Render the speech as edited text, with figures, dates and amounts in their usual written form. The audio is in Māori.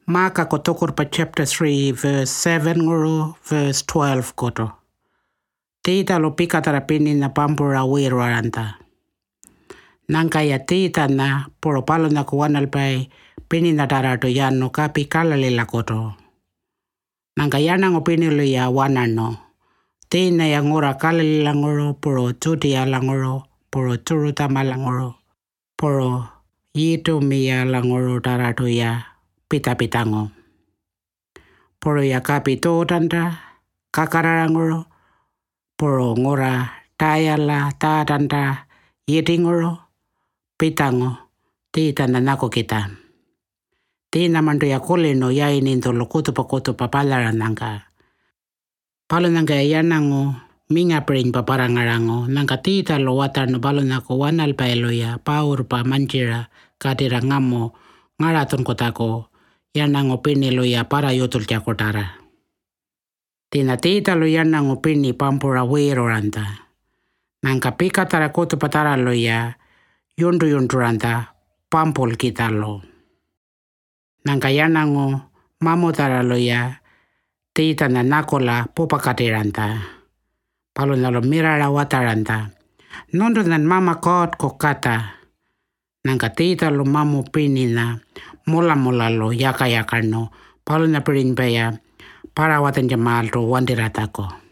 Maka ko tokur pa chapter 3 verse 7 nguru verse 12 koto. Tita lo pikatara pini na pampura wirwaranta. Nangka ya tita na poro palo na kuwanal pai pini na tarato yano kapi kalalila koto. Nangka yana ngopini lo ya wanano. Tina ya ngura kalalila nguro poro tuti ya languro poro turuta malanguro poro yitu miya languro tarato ya pita-pitango. Poro ya kapi totanta kakararanguro poro ngura tayala tatanta yitinguro pitango tita na nako kita. Tina mandu ya koleno ya ininto lo kutupa palara nangka. Palo nangka ya nango minga pring paparangarango nangka tita lo watar no palo nako wanal paelo ya paur pa manjira katira ngamo ngaraton kotako ya nango pini lo ya para yotul chakotara. Tina tita lo ya nango pini pampura wiroranta. Nangka pika tara kutupatara lo ya yundu-yunduranta pampul kita lo. Nangka ya nango mamutara lo ya tita na nakola popakatiranta. Palo nalo mirara wataranta. Nondo nan mama kot kokata. Nangka tita lo mamu pini na mula lo yaka no. Palo na pirin baya para watan jamal to wandiratako.